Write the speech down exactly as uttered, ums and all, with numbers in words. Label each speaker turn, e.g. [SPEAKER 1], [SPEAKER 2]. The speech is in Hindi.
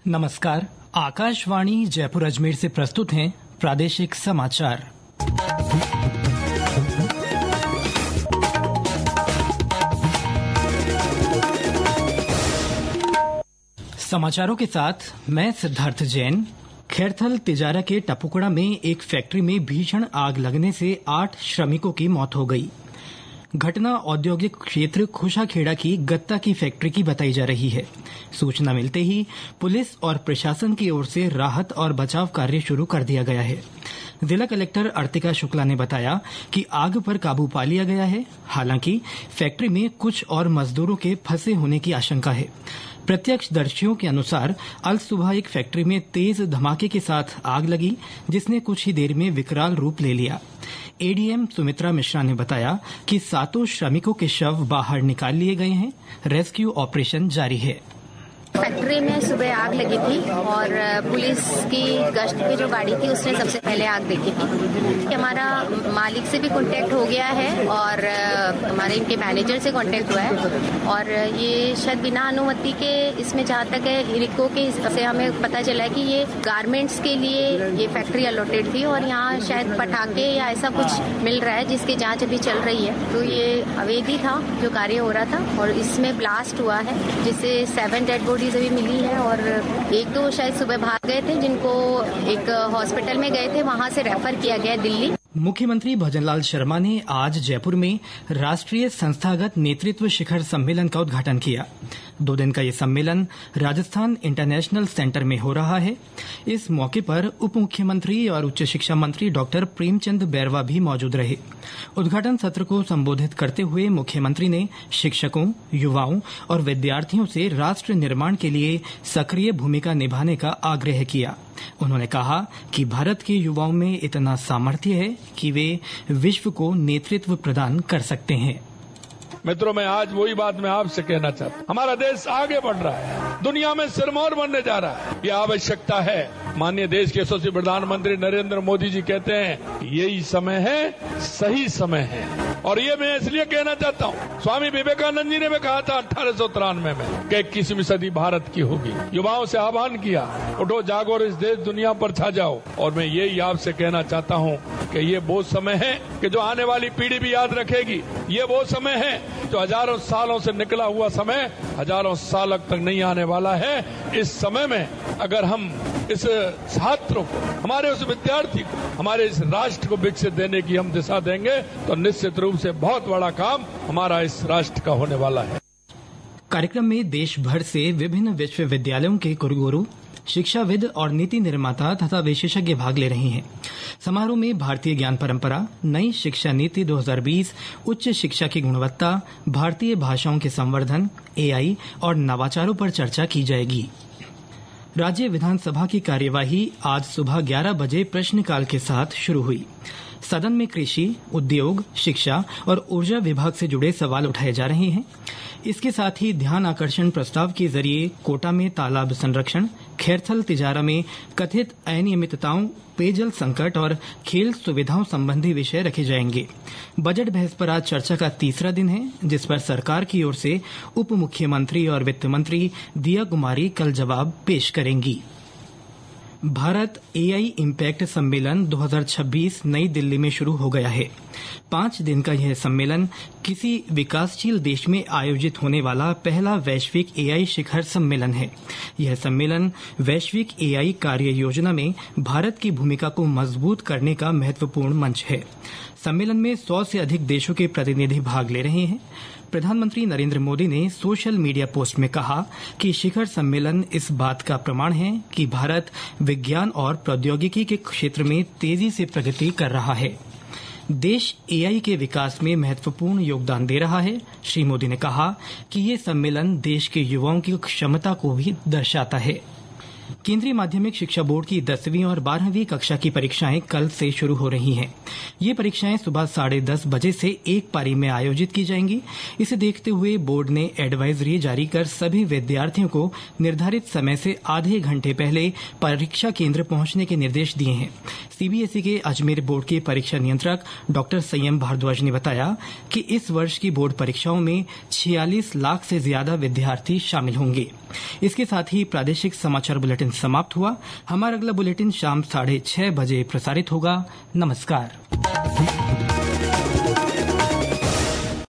[SPEAKER 1] नमस्कार, आकाशवाणी जयपुर अजमेर से प्रस्तुत हैं प्रादेशिक समाचार। समाचारों के साथ मैं सिद्धार्थ जैन। खैरथल तिजारा के टपुकड़ा में एक फैक्ट्री में भीषण आग लगने से आठ श्रमिकों की मौत हो गई। घटना औद्योगिक क्षेत्र खुशाखेड़ा की गत्ता की फैक्ट्री की बताई जा रही है। सूचना मिलते ही पुलिस और प्रशासन की ओर से राहत और बचाव कार्य शुरू कर दिया गया है। जिला कलेक्टर अर्तिका शुक्ला ने बताया कि आग पर काबू पा लिया गया है। हालांकि फैक्ट्री में कुछ और मजदूरों के फंसे होने की आशंका है। प्रत्यक्षदर्शियों के अनुसार अल सुबह एक फैक्ट्री में तेज धमाके के साथ आग लगी, जिसने कुछ ही देर में विकराल रूप ले लिया। एडीएम सुमित्रा मिश्रा ने बताया कि सातों श्रमिकों के शव बाहर निकाल लिए गए हैं। रेस्क्यू ऑपरेशन जारी है।
[SPEAKER 2] फैक्ट्री में सुबह आग लगी थी और पुलिस की गश्त पे जो गाड़ी थी उसने सबसे पहले आग देखी थी। हमारा मालिक से भी कांटेक्ट हो गया है और हमारे इनके मैनेजर से कांटेक्ट हुआ है और ये शायद बिना अनुमति के, इसमें जहाँ तक है इरिको के से हमें पता चला है कि ये गारमेंट्स के लिए ये फैक्ट्री अलॉटेड थी और यहाँ शायद पटाखे या ऐसा कुछ मिल रहा है जिसकी जाँच अभी चल रही है। तो ये अवैधी था जो कार्य हो रहा था और इसमें ब्लास्ट हुआ है जिससे सेवन डेड बॉडीज अभी मिली है और एक दो शायद सुबह भाग गए थे जिनको एक हॉस्पिटल में गए थे, वहां से रेफर किया गया दिल्ली।
[SPEAKER 1] मुख्यमंत्री भजनलाल शर्मा ने आज जयपुर में राष्ट्रीय संस्थागत नेतृत्व शिखर सम्मेलन का उद्घाटन किया। दो दिन का ये सम्मेलन राजस्थान इंटरनेशनल सेंटर में हो रहा है। इस मौके पर उप मुख्यमंत्री और उच्च शिक्षा मंत्री डॉक्टर प्रेमचंद बैरवा भी मौजूद रहे। उद्घाटन सत्र को संबोधित करते हुए मुख्यमंत्री ने शिक्षकों, युवाओं और विद्यार्थियों से राष्ट्र निर्माण के लिए सक्रिय भूमिका निभाने का आग्रह किया। उन्होंने कहा कि भारत के युवाओं में इतना सामर्थ्य है कि वे विश्व को नेतृत्व प्रदान कर सकते हैं।
[SPEAKER 3] मित्रों, मैं आज वही बात मैं आपसे कहना चाहता हूँ। हमारा देश आगे बढ़ रहा है, दुनिया में सिरमौर बनने जा रहा है। ये आवश्यकता है। माननीय देश के यशस्वी प्रधानमंत्री नरेंद्र मोदी जी कहते हैं यही समय है, सही समय है। और ये मैं इसलिए कहना चाहता हूँ, स्वामी विवेकानंद जी ने भी कहा था अठारह सौ तिरानवे में कि इक्कीसवीं सदी भारत की होगी। युवाओं से आह्वान किया, उठो जागो और इस देश दुनिया पर छा जाओ। और मैं यही आपसे कहना चाहता हूँ कि ये वो समय है कि जो आने वाली पीढ़ी भी याद रखेगी। ये वो समय है जो हजारों सालों से निकला हुआ समय हजारों साल तक नहीं आने वाला है। इस समय में अगर हम इस छात्रों को, हमारे उस विद्यार्थी को, हमारे इस राष्ट्र को विकसित देने की हम दिशा देंगे तो निश्चित रूप से बहुत बड़ा काम हमारा इस राष्ट्र का होने वाला है।
[SPEAKER 1] कार्यक्रम में देश भर से विभिन्न विश्वविद्यालयों के कुलगुरु, शिक्षाविद और नीति निर्माता तथा विशेषज्ञ भाग ले रहे हैं। समारोह में भारतीय ज्ञान परंपरा, नई शिक्षा नीति दो हज़ार बीस, उच्च शिक्षा की गुणवत्ता, भारतीय भाषाओं के संवर्धन, एआई और नवाचारों पर चर्चा की जाएगी। राज्य विधानसभा की कार्यवाही आज सुबह ग्यारह बजे प्रश्नकाल के साथ शुरू हुई। सदन में कृषि, उद्योग, शिक्षा और ऊर्जा विभाग से जुड़े सवाल उठाए जा रहे हैं। इसके साथ ही ध्यान आकर्षण प्रस्ताव के जरिए कोटा में तालाब संरक्षण, खैरथल तिजारा में कथित अनियमितताओं, पेयजल संकट और खेल सुविधाओं संबंधी विषय रखे जाएंगे। बजट बहस पर आज चर्चा का तीसरा दिन है, जिस पर सरकार की ओर से उप मुख्यमंत्री और वित्त मंत्री दिया कुमारी कल जवाब पेश करेंगी। भारत एआई इम्पैक्ट सम्मेलन दो हज़ार छब्बीस नई दिल्ली में शुरू हो गया है। पांच दिन का यह सम्मेलन किसी विकासशील देश में आयोजित होने वाला पहला वैश्विक एआई शिखर सम्मेलन है। यह सम्मेलन वैश्विक एआई कार्य योजना में भारत की भूमिका को मजबूत करने का महत्वपूर्ण मंच है। सम्मेलन में सौ से अधिक देशों के प्रतिनिधि भाग ले रहे हैं। प्रधानमंत्री नरेंद्र मोदी ने सोशल मीडिया पोस्ट में कहा कि शिखर सम्मेलन इस बात का प्रमाण है कि भारत विज्ञान और प्रौद्योगिकी के क्षेत्र में तेजी से प्रगति कर रहा है। देश एआई के विकास में महत्वपूर्ण योगदान दे रहा है। श्री मोदी ने कहा कि ये सम्मेलन देश के युवाओं की क्षमता को भी दर्शाता है। केंद्रीय माध्यमिक शिक्षा बोर्ड की दसवीं और बारहवीं कक्षा की परीक्षाएं कल से शुरू हो रही हैं। ये परीक्षाएं सुबह साढ़े दस बजे से एक पारी में आयोजित की जाएंगी। इसे देखते हुए बोर्ड ने एडवाइजरी जारी कर सभी विद्यार्थियों को निर्धारित समय से आधे घंटे पहले परीक्षा केंद्र पहुंचने के निर्देश दिए हैं। सीबीएसई के अजमेर बोर्ड के परीक्षा नियंत्रक डॉक्टर संयम भारद्वाज ने बताया कि इस वर्ष की बोर्ड परीक्षाओं में छियालीस लाख से ज्यादा विद्यार्थी शामिल होंगे। इसके साथ ही प्रादेशिक समाचार बुलेटिन बुलेटिन समाप्त हुआ। हमारा अगला बुलेटिन शाम साढ़े छह बजे प्रसारित होगा। नमस्कार।